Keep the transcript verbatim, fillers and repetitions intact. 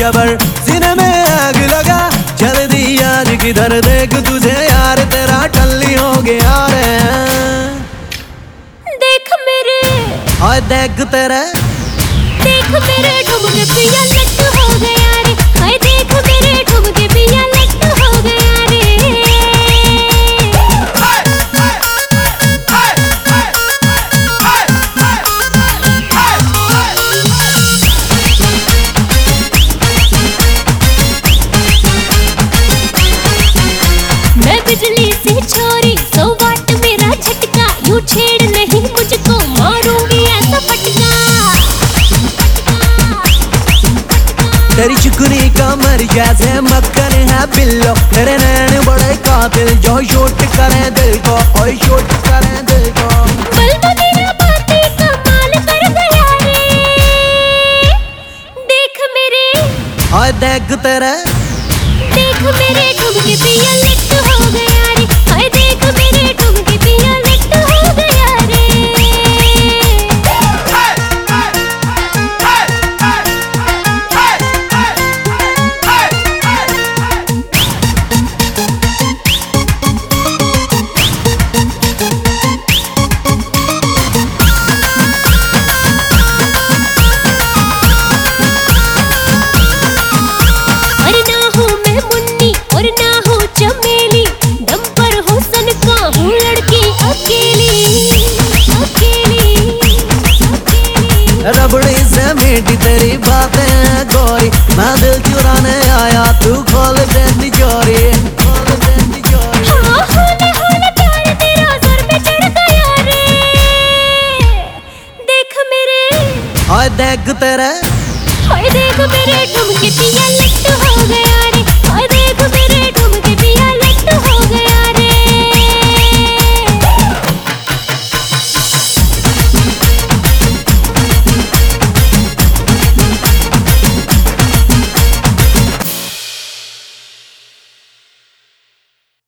जबर, सीने में आग लगा, जल्दी यार किधर देख तुझे यार, तेरा टल्ली हो गया रे। देख मेरे, और देख तेरे, देख मेरे ठुमके पिया लट हो गया रे। हाय देख मेरे ठुमके पिया लट हो गया रे। मैं बिजली से छोरी, सौ वाट मेरा झटका, यूं छेड़ नहीं मुझको, मारूंगी ऐसा फटका। तेरी चिकनी कमर जैसे मक्खन है बिल्लो, तेरे नैन बड़े कातिल जो शूट करे दिल को, ओए शूट करे दिल को। बल्ब तेरा बातें कमाल कर गया रे। देख मेरे, और देख तेरे, देख मेरे ठुमके पिया लट हो गया रे। हाय देख मेरे ठुमके